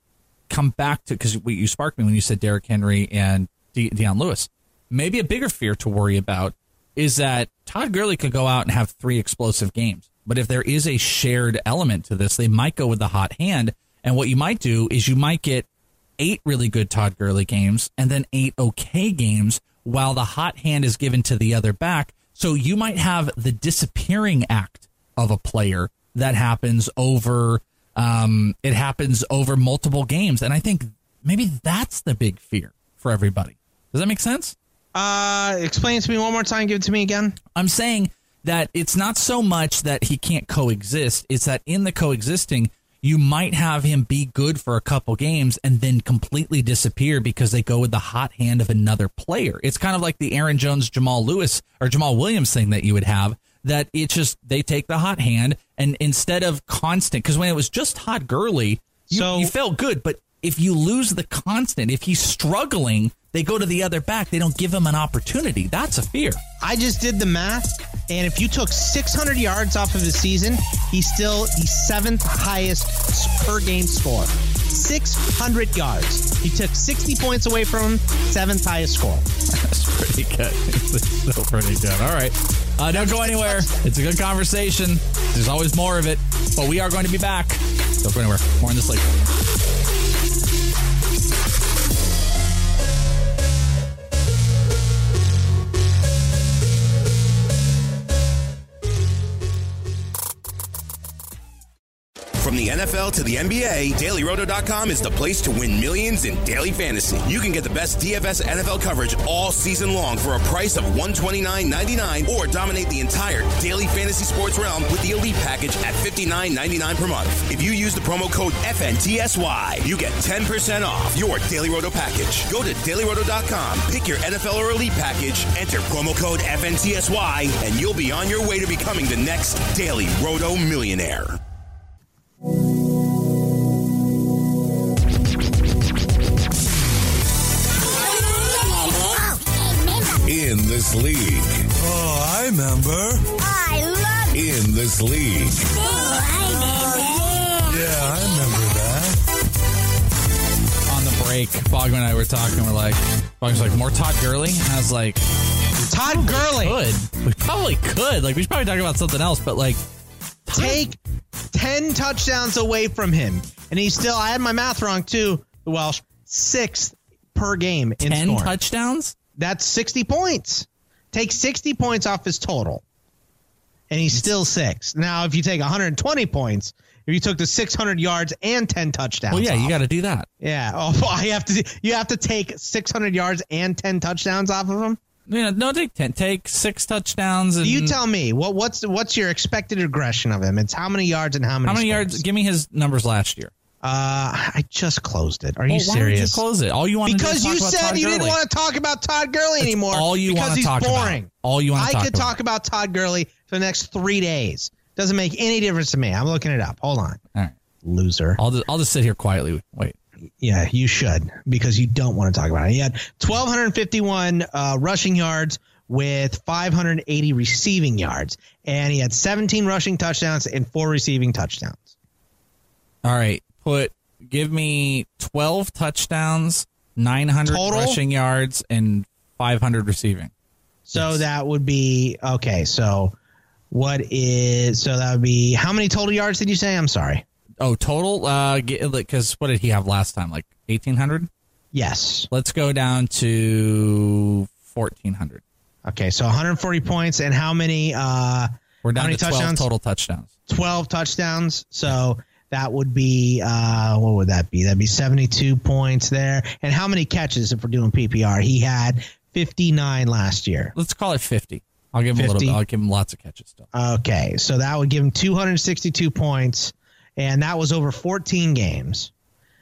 come back to, because you sparked me when you said Derrick Henry and De- Deion Lewis. Maybe a bigger fear to worry about is that Todd Gurley could go out and have three explosive games. But if there is a shared element to this, they might go with the hot hand. And what you might do is you might get eight really good Todd Gurley games and then eight okay games while the hot hand is given to the other back. So you might have the disappearing act of a player that happens over um, it happens over multiple games. And I think maybe that's the big fear for everybody. Does that make sense? Uh, explain it to me one more time. Give it to me again. I'm saying that it's not so much that he can't coexist. It's that in the coexisting, you might have him be good for a couple games and then completely disappear because they go with the hot hand of another player. It's kind of like the Aaron Jones, Jamal Lewis or Jamal Williams thing that you would have, that it's just they take the hot hand and instead of constant, because when it was just Todd Gurley, you, so, you felt good. But if you lose the constant, if he's struggling, they go to the other back. They don't give him an opportunity. That's a fear. I just did the math, and if you took six hundred yards off of the season, he's still the seventh highest per game score. six hundred yards. He took sixty points away from him, seventh highest score. That's pretty good. It's still pretty good. All right. Uh, don't go anywhere. It's a good conversation. There's always more of it, but we are going to be back. Don't go anywhere. More on this later. From the N F L to the N B A, Daily Roto dot com is the place to win millions in daily fantasy. You can get the best D F S N F L coverage all season long for a price of one hundred twenty-nine ninety-nine, or dominate the entire daily fantasy sports realm with the Elite package at fifty-nine ninety-nine per month. If you use the promo code F N T S Y, you get ten percent off your Daily Roto package. Go to Daily Roto dot com, pick your N F L or Elite package, enter promo code F N T S Y, and you'll be on your way to becoming the next Daily Roto millionaire. In this league. Oh, I remember. I love it. In this league. Oh, I remember. Yeah, I remember that. On the break, Bogman and I were talking. We're like, Bogman's like, more Todd Gurley? And I was like, Todd Gurley. Could. We probably could. Like, we should probably talk about something else, but like, take ten touchdowns away from him. And he's still, I had my math wrong too, the Welsh, sixth per game in ten scoring. touchdowns? That's sixty points. Take sixty points off his total. And he's still sixth. Now, if you take one hundred twenty points, if you took the six hundred yards and ten touchdowns well, yeah, off, you got to do that. Yeah. Oh, I have to, you have to take six hundred yards and ten touchdowns off of him? Yeah, no, take ten. Take six touchdowns. And You tell me what what's what's your expected regression of him? It's how many yards and how many? How many scores? yards? Give me his numbers last year. Uh, I just closed it. Are well, you why serious? Why did you close it? All you want because to do is you talk said about Todd you Gurley. didn't want to talk about Todd Gurley That's anymore. all you want to talk boring. about. All you want to I talk could about. talk about Todd Gurley for the next three days. Doesn't make any difference to me. I'm looking it up. Hold on. All right, loser. I'll just, I'll just sit here quietly. Wait. Yeah, you should, because you don't want to talk about it. He had twelve fifty-one uh, rushing yards with five hundred eighty receiving yards, and he had seventeen rushing touchdowns and four receiving touchdowns. All right, put give me twelve touchdowns, nine hundred Total? rushing yards, and five hundred receiving. So yes. that would be okay. So what is so that would be how many total yards did you say? I'm sorry. Oh, total? Uh, because what did he have last time? Like eighteen hundred? Yes. Let's go down to fourteen hundred. Okay, so one hundred forty points, and how many? Uh, We're down how many to twelve touchdowns? total touchdowns. twelve touchdowns. So that would be uh, what would that be? That'd be seventy-two points there. And how many catches if we're doing P P R? He had fifty-nine last year. Let's call it fifty. I'll give him fifty? a little bit. I'll give him lots of catches still. Okay, so that would give him two hundred sixty-two points, and that was over fourteen games.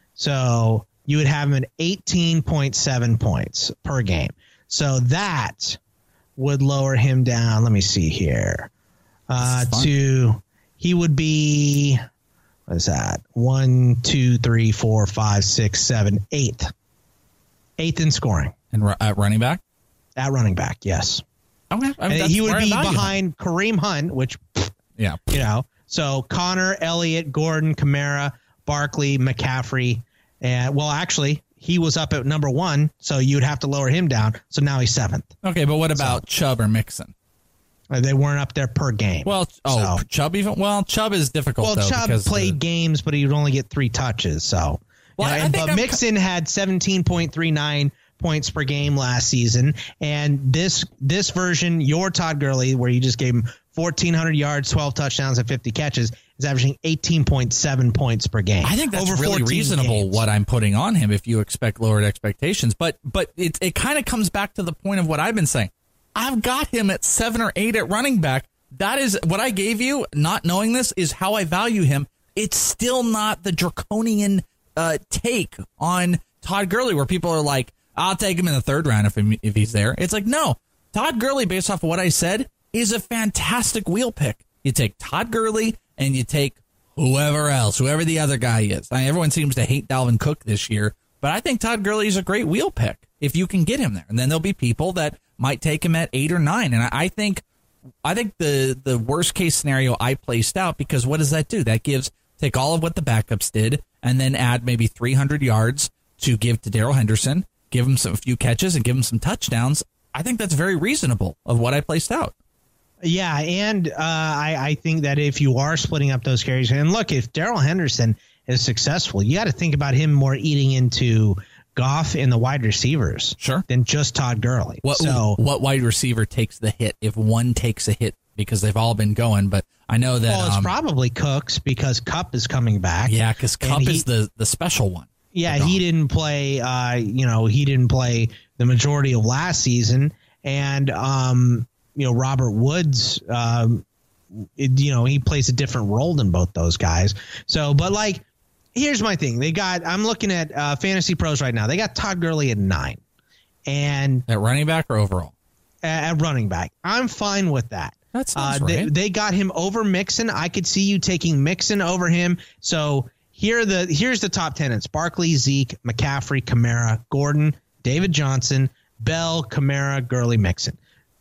So you would have him at eighteen point seven points per game. So that would lower him down. Let me see here. Uh, to he would be what is that? One, two, three, four, five, six, seven, eighth, eighth in scoring. And ru- at running back, at running back, yes. Okay, I mean, and he would where be I'm behind Kareem Hunt, which yeah, you know. So Connor, Elliott, Gordon, Kamara, Barkley, McCaffrey, And well, actually, he was up at number one, so you'd have to lower him down. So now he's seventh. Okay, but what about so, Chubb or Mixon? They weren't up there per game. Well, oh, so. Chubb even. Well, Chubb is difficult. Well, though, Chubb played the, games, but he would only get three touches. So, well, you know, and, but I'm, Mixon had seventeen point three nine points per game last season, and this this version, your Todd Gurley, where you just gave him fourteen hundred yards, twelve touchdowns, and fifty catches, is averaging eighteen point seven points per game. I think that's over really reasonable games. What I'm putting on him if you expect lowered expectations. But but it it kind of comes back to the point of what I've been saying. I've got him at seven or eight at running back. That is what I gave you. Not knowing this is how I value him. It's still not the draconian uh, take on Todd Gurley where people are like, I'll take him in the third round if if he's there. It's like, no, Todd Gurley, based off of what I said, is a fantastic wheel pick. You take Todd Gurley and you take whoever else, whoever the other guy is. I mean, everyone seems to hate Dalvin Cook this year, but I think Todd Gurley is a great wheel pick if you can get him there. And then there'll be people that might take him at eight or nine. And I think I think the, the worst case scenario I placed out, because what does that do? That gives, take all of what the backups did and then add maybe three hundred yards to give to Darrell Henderson, give him some a few catches and give him some touchdowns. I think that's very reasonable of what I placed out. Yeah, and uh, I, I think that if you are splitting up those carries, and look, if Darrell Henderson is successful, you got to think about him more eating into Goff and the wide receivers, sure, than just Todd Gurley. What, so, what wide receiver takes the hit if one takes a hit, because they've all been going? But I know that well, it's um, probably Cooks because Kupp is coming back. Yeah, because Kupp he, is the the special one. Yeah, he didn't play. Uh, you know, he didn't play the majority of last season, and um, you know, Robert Woods. Um, it, you know, he plays a different role than both those guys. So, but like. Here's my thing. They got, I'm looking at uh, Fantasy Pros right now. They got Todd Gurley at nine. And at running back or overall? At, at running back. I'm fine with that. That sounds uh, right. They, they got him over Mixon. I could see you taking Mixon over him. So here are the here's the top ten. It's Barkley, Zeke, McCaffrey, Kamara, Gordon, David Johnson, Bell, Kamara, Gurley, Mixon.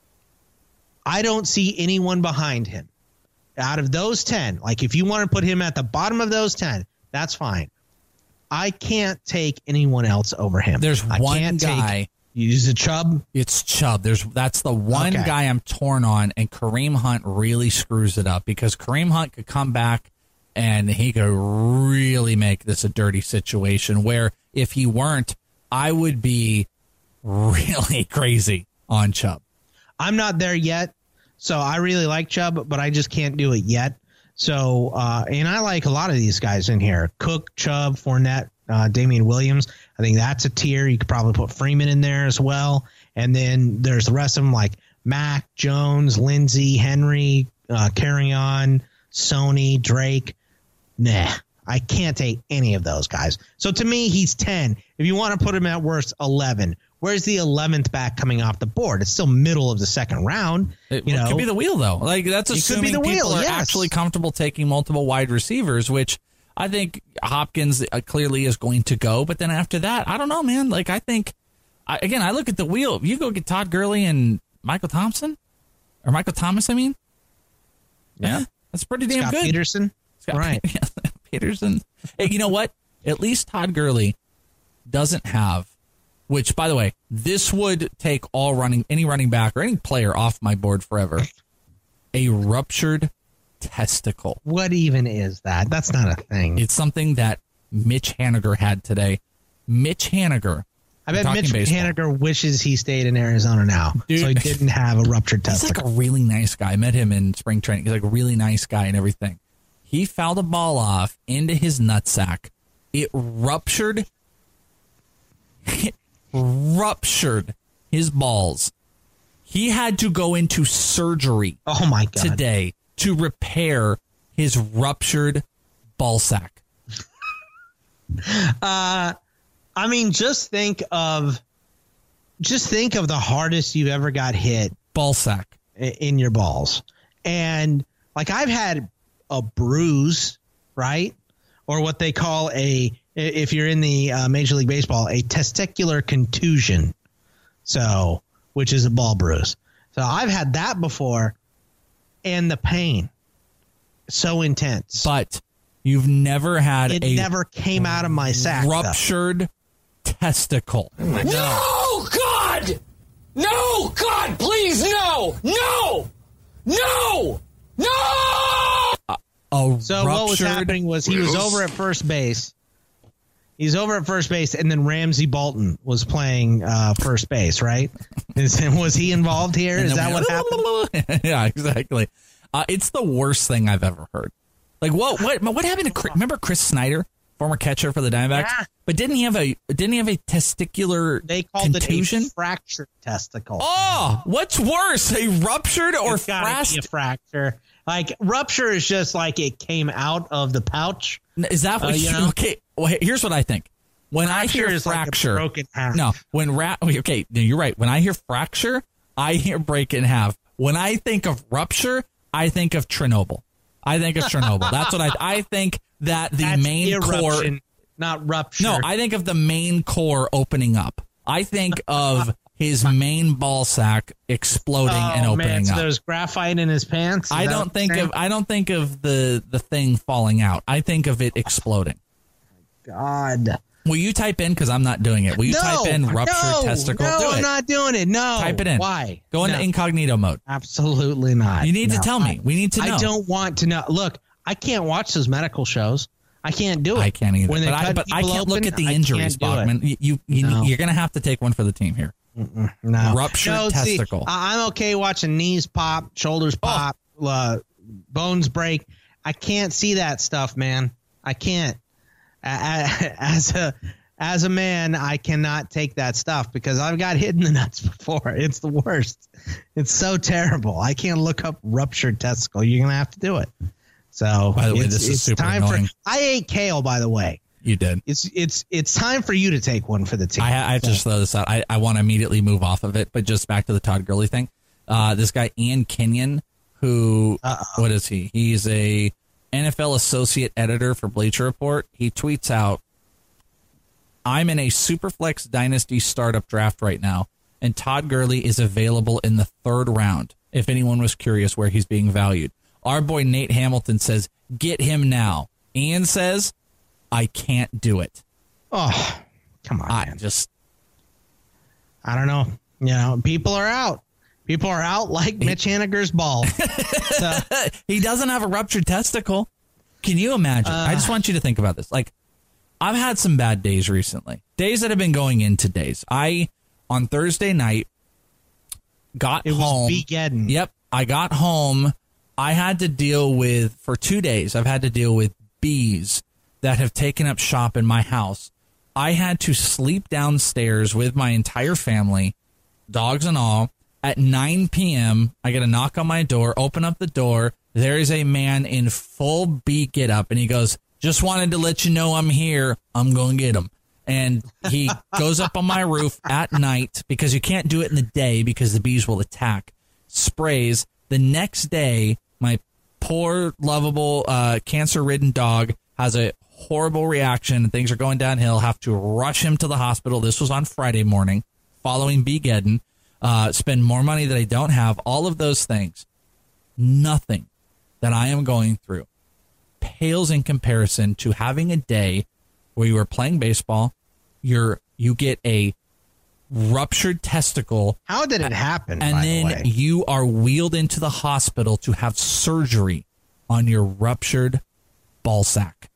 I don't see anyone behind him. Out of those ten, like if you want to put him at the bottom of those ten, that's fine. I can't take anyone else over him. There's I one can't guy. Take, use a Chubb. It's Chubb. There's that's the one okay. guy I'm torn on, and Kareem Hunt really screws it up because Kareem Hunt could come back and he could really make this a dirty situation. Where if he weren't, I would be really crazy on Chubb. I'm not there yet, so I really like Chubb, but I just can't do it yet. So, uh, and I like a lot of these guys in here. Cook, Chubb, Fournette, uh, Damian Williams. I think that's a tier. You could probably put Freeman in there as well. And then there's the rest of them like Mac, Jones, Lindsey, Henry, uh, Carrion, Sony, Drake. Nah, I can't take any of those guys. So to me, he's ten. If you want to put him at worst, eleven. Where's the eleventh back coming off the board? It's still middle of the second round. It, you know? it could be the wheel, though. Like that's it assuming could be the people wheel, are yes. actually comfortable taking multiple wide receivers, which I think Hopkins uh, clearly is going to go. But then after that, I don't know, man. Like I think, I, again, I look at the wheel. You go get Todd Gurley and Michael Thompson, or Michael Thomas, I mean. Yeah. Eh, that's pretty damn Scott good. Peterson. Scott right. Peterson. Hey, you know what? At least Todd Gurley doesn't have, which, by the way, this would take all running, any running back or any player off my board forever, a ruptured testicle. What even is that? That's not a thing. It's something that Mitch Haniger had today. Mitch Haniger. I bet Mitch baseball. Haniger wishes he stayed in Arizona now, Dude. so he didn't have a ruptured testicle. He's like a really nice guy. I met him in spring training. He's like a really nice guy and everything. He fouled a ball off into his nutsack. It ruptured. It ruptured his balls. He had to go into surgery. Oh my God. Today to repair his ruptured ball sack. uh, I mean, just think of, just think of the hardest you've ever got hit. Ball sack in your balls, and like I've had a bruise, right, or what they call a, if you're in the uh, Major League Baseball, a testicular contusion. So, which is a ball bruise. So I've had that before, and the pain so intense. But You've never had It a never came out of my sack. ruptured though. testicle. No, God! No, God, please, no! No! No! No! A, a So what was ruptured- happening was he was over at first base. He's over at first base, and then Ramsey Bolton was playing uh, first base, right? Is, was he involved here? And Is then that we- what happened? Yeah, exactly. Uh, it's the worst thing I've ever heard. Like, what? What? What happened to? Chris, remember Chris Snyder, former catcher for the Diamondbacks? Yeah. But didn't he have a? Didn't he have a testicular They called contusion? it a fractured testicle. Oh, what's worse, a ruptured or It's gotta frast? be a fracture. Like rupture is just like it came out of the pouch. Is that what Uh, you you? know? Okay. Well, he- here's what I think. When Fracture I hear is like a fracture, broken half. no. When ra- okay, no, you're right. When I hear fracture, I hear break in half. When I think of rupture, I think of Chernobyl. I think of Chernobyl. That's what I. I think that the That's main eruption, core. not rupture. No, I think of the main core opening up. I think of his main ball sack exploding oh, and opening man, so up. there's graphite in his pants. Is I that don't what think you're of I don't think of the the thing falling out. I think of it exploding. saying? God. Will you type in, because I'm not doing it. Will you no, type in ruptured no, testicle? No, Do I'm it. not doing it. No. Type it in. Why? Go into No. incognito mode. Absolutely not. You need No, to tell me. I, We need to know. I don't want to know. Look, I can't watch those medical shows. I can't do it. I can't either. When they But I, cut but I people can't look open, at the I injuries, can't do it. Bachman. You, you, you No. you're going to have to take one for the team here. No. Ruptured no, see, testicle. I- I'm okay watching knees pop, shoulders pop, uh, bones break. I can't see that stuff, man. I can't. A- a- As a as a man, I cannot take that stuff because I've got hit in the nuts before. It's the worst. It's so terrible. I can't look up ruptured testicle. You're gonna have to do it. So By the way, it's- this is it's super time annoying. For, I ate kale, by the way. You did. It's it's it's time for you to take one for the team. I, I have to just throw this out. I, I want to immediately move off of it, but just back to the Todd Gurley thing. Uh, this guy, Ian Kenyon, who, Uh-oh. what is he? He's a N F L associate editor for Bleacher Report. He tweets out, I'm in a Superflex Dynasty startup draft right now, and Todd Gurley is available in the third round, if anyone was curious where he's being valued. Our boy Nate Hamilton says, get him now. Ian says, I can't do it. Oh, come on, I man. just, I don't know. You know, people are out. People are out like Mitch Haniger's ball. So, he doesn't have a ruptured testicle. Can you imagine? Uh, I just want you to think about this. Like, I've had some bad days recently. Days that have been going into days. I, on Thursday night, got it home. was Begeddon. Yep. I got home. I had to deal with, for two days, I've had to deal with bees that have taken up shop in my house. I had to sleep downstairs with my entire family, dogs and all. At nine p.m., I get a knock on my door, open up the door. There is a man in full bee get up, and he goes, just wanted to let you know I'm here. I'm going to get him. And he goes up on my roof at night because you can't do it in the day because the bees will attack. Sprays. The next day, my poor, lovable, uh, cancer-ridden dog has a horrible reaction. Things are going downhill. Have to rush him to the hospital. This was on Friday morning following Begeddon. Uh, spend more money that I don't have. All of those things. Nothing that I am going through pales in comparison to having a day where you are playing baseball, you're you get a ruptured testicle. How did it happen? And by then the way? you are wheeled into the hospital to have surgery on your ruptured ball sack.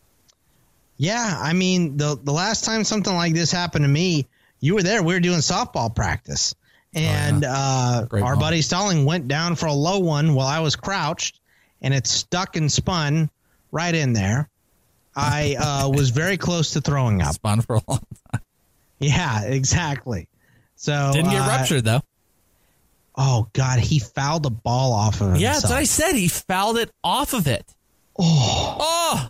Yeah, I mean, the the last time something like this happened to me, you were there. We were doing softball practice. And Oh, yeah. uh, Great our moment. buddy Stalling went down for a low one while I was crouched, and it stuck and spun right in there. I uh, was very close to throwing up. Spun for a long time. Yeah, exactly. So Didn't get uh, ruptured, though. Oh, God, he fouled the ball off of himself. Yeah, that's what I said. He fouled it off of it. Oh. Oh.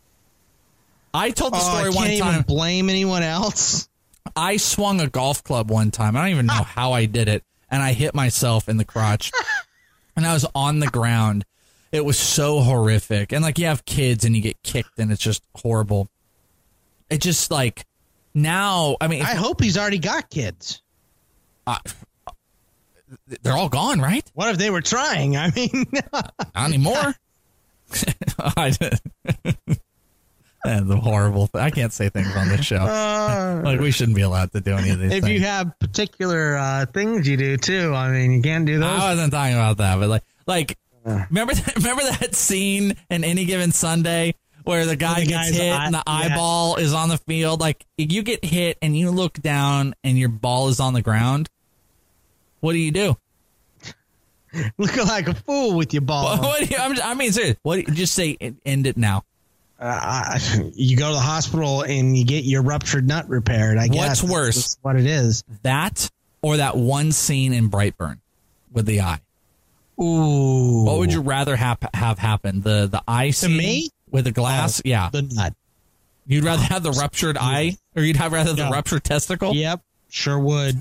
I told the Oh, story I one can't time. even blame anyone else. I swung a golf club one time. I don't even know how I did it. And I hit myself in the crotch. And I was on the ground. It was so horrific. And like you have kids and you get kicked and it's just horrible. It just like now, I mean. I hope he's already got kids. Uh, they're all gone, right? What if they were trying? I mean, not anymore. I That's a horrible thing. I can't say things on this show. Uh, like, we shouldn't be allowed to do any of these if things. you have particular uh, things you do, too, I mean, you can't do those. I wasn't talking about that, but like, like uh, remember, that, remember that scene in Any Given Sunday where the guy the gets hit eye, and the yeah. eyeball is on the field? Like, you get hit and you look down and your ball is on the ground. What do you do? Looking like a fool with your ball. What, what do you, I'm, I mean, seriously, what do you, just say, end it now. Uh, you go to the hospital and you get your ruptured nut repaired. I guess. What's worse? That's what it is. That or that one scene in Brightburn with the eye? Ooh. What would you rather have have happen? The the eye To scene me? with the glass? Oh, yeah. The nut. You'd rather have the ruptured eye, or you'd have rather the Yeah. ruptured testicle? Yep. Sure would.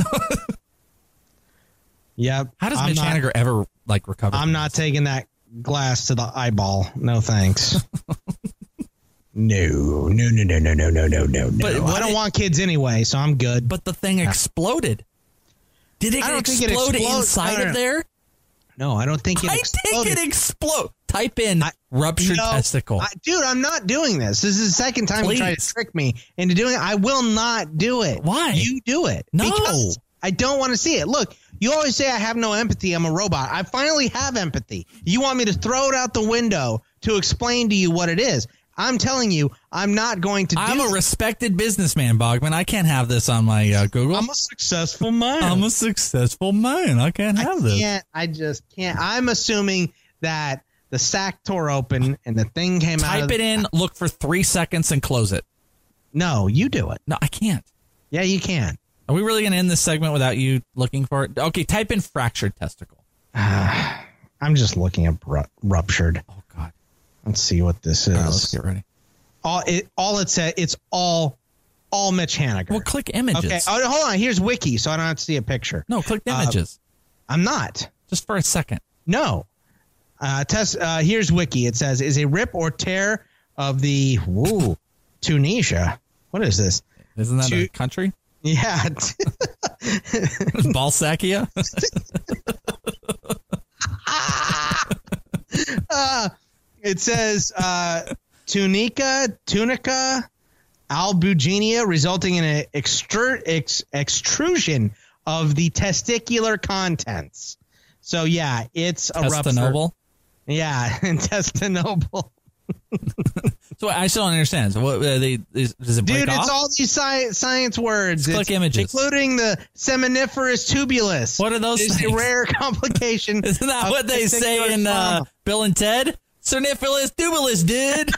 Yep. How does I'm Mitch not- Haniger ever like recover? I'm from not this? taking that glass to the eyeball. No thanks. No, no, no, no, no, no, no, no, no, no. But what I don't it- want kids anyway, so I'm good. But the thing exploded. Did it I don't explode think it explode- inside no, no, of no. there? No, I don't think it I exploded. think it explode. Type in I- ruptured No, testicle. I, dude, I'm not doing this. This is the second time you try to Please. trick me into doing it. I will not do it. Why? You do it. No. Because I don't want to see it. Look, you always say I have no empathy. I'm a robot. I finally have empathy. You want me to throw it out the window to explain to you what it is. I'm telling you, I'm not going to do I'm a it. respected businessman, Bogman. I can't have this on my uh, Google. I'm a successful man. I'm a successful man. I can't have I this. can't. I just can't. I'm assuming that the sack tore open and the thing came out. Type of it in, look for three seconds, and close it. No, you do it. No, I can't. Yeah, you can. Are we really going to end this segment without you looking for it? Okay, type in fractured testicle. I'm just looking at ru- ruptured. Oh, God. Let's see what this is. All right, let's get ready. All it all it said. It's all all Mitch Haniger. Well, click images. Okay. Oh, hold on. Here's Wiki, so I don't have to see a picture. No, click Uh, images. I'm not. Just for a second. No. Uh, test. Uh, here's Wiki. It says is a rip or tear of the woo Tunisia. What is this? Isn't that Tu- a country? Yeah. Balsakia? uh, it says uh, tunica, tunica, albuginia, resulting in an extru- ex- extrusion of the testicular contents. So yeah, it's a rupture. Testinoble? Yeah, intestinoble. So I still don't understand. So what, uh, they, is, does it break Dude, off? it's all these science, science words. Let's It's click images. including the seminiferous tubulus. What are those It's things? a rare complication. Isn't that of what they say testicular in uh, trauma. Bill and Ted? Cerniphilus tubulus, dude.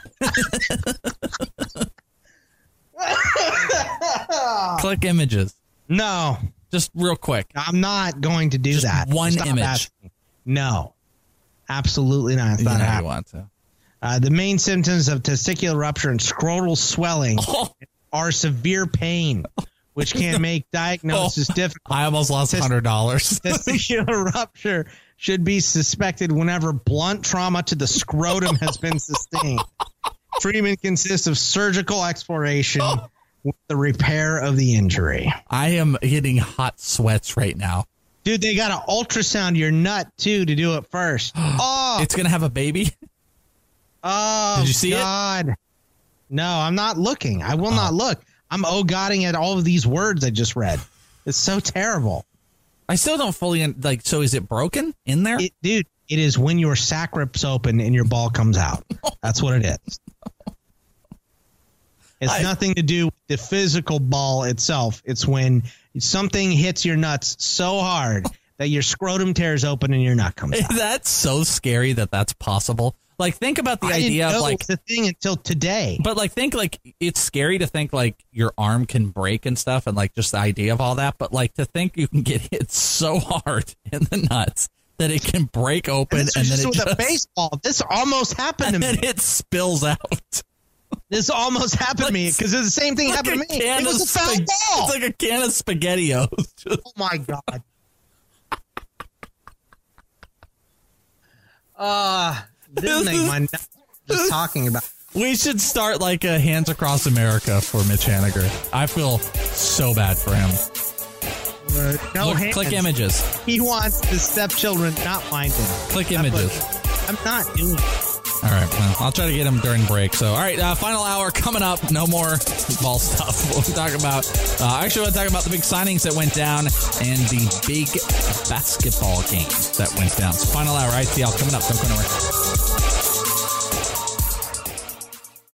Click images. No, Just real quick. I'm not going to do Just that. one Stop image. asking. No, absolutely not. It's You not know you happening. want to. Uh, the main symptoms of testicular rupture and scrotal swelling Oh. are severe pain, which can make diagnosis difficult. I almost lost one hundred dollars. Testicular rupture should be suspected whenever blunt trauma to the scrotum has been sustained. Treatment consists of surgical exploration with the repair of the injury. I am getting hot sweats right now. Dude, they got to ultrasound your nut, too, to do it first. Oh, It's going to have a baby? oh Did you see it? God. No, I'm not looking. I will not look. I'm oh-godding at all of these words I just read. It's so terrible. I still don't fully, like, so is it broken in there? It, dude, it is when your sac rips open and your ball comes out. That's what it is. It's I- nothing to do with the physical ball itself. It's when something hits your nuts so hard that your scrotum tears open and your nut comes out. That's so scary that that's possible. Like, think about the I idea didn't know of, it like, was the thing until today. but, like, think, like, it's scary to think, like, your arm can break and stuff and, like, just the idea of all that. But, like, to think you can get hit so hard in the nuts that it can break open And and, this was then just it with just, a baseball. This almost happened to and then me. it spills out. This almost happened to me because the same thing Like happened a to me. can It was of a foul spag- ball. It's like a can of SpaghettiOs. Just- Oh my god. Uh this make my nuts just talking about. We should start like a Hands Across America for Mitch Haniger. I feel so bad for him. Uh, no Look, hands. click images. He wants the stepchildren not mind him. Click That's images. what- I'm not doing it. All right, well, I'll try to get him during break. So, all right, uh, final hour coming up. No more ball stuff. We'll talk about, uh, actually, we'll talk about the big signings that went down and the big basketball game that went down. So, final hour, I T L coming up. Don't go nowhere.